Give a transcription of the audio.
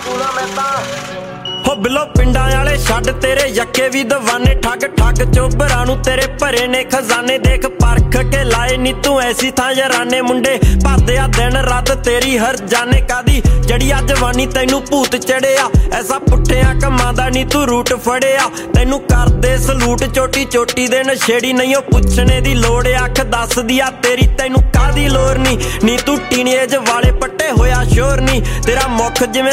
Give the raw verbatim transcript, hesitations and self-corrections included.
ਪੂਰਾ ਮੈਂ ਤਾਂ ਹੋ ਬਿੱਲੋ ਪਿੰਡਾਂ ਵਾਲੇ ਛੱਡ ਤੇਰੇ ਯੱਕੇ ਵੀ ਦਵਾਨੇ ਠੱਗ ਠੱਗ ਚੋਬਰਾਂ ਨੂੰ ਤੇਰੇ ਭਰੇ ਨੇ ਖਜ਼ਾਨੇ ਦੇਖ ਪਰਖ ਕੇ ਲਾਏ ਨੀ ਤੂੰ ਐਸੀ ਥਾਂ ਯਾਰਾਨੇ ਮੁੰਡੇ ਭਰਦੇ ਆ ਦਿਨ ਰਾਤ ਤੇਰੀ ਹਰ ਜਾਣੇ ਕਾਦੀ ਜੜੀ ਆ ਜਵਾਨੀ ਤੈਨੂੰ ਭੂਤ ਚੜਿਆ ਐਸਾ ਪੁੱਠਿਆਂ ਕੰਮਾਂ ਦਾ ਨੀ ਤੂੰ ਰੂਟ ਫੜਿਆ ਤੈਨੂੰ ਕਰਦੇ ਸਲੂਟ ਚੋਟੀ ਚੋਟੀ ਦੇ ਨਸ਼ੇੜੀ ਨਹੀਂ ਉਹ ਪੁੱਛਣੇ ਦੀ ਲੋੜ ਅੱਖ ਦੱਸਦੀ ਆ ਤੇਰੀ ਤੈਨੂੰ ਕਾਦੀ ਲੋੜ ਨੀ ਨੀ ਤੂੰ ਟੀਨੇਜ ਵਾਲੇ ਪੱਟੇ ਹੋਇਆ ਸ਼ੋਰ ਨੀ ਤੇਰਾ ਮੁੱਖ ਜਿਵੇਂ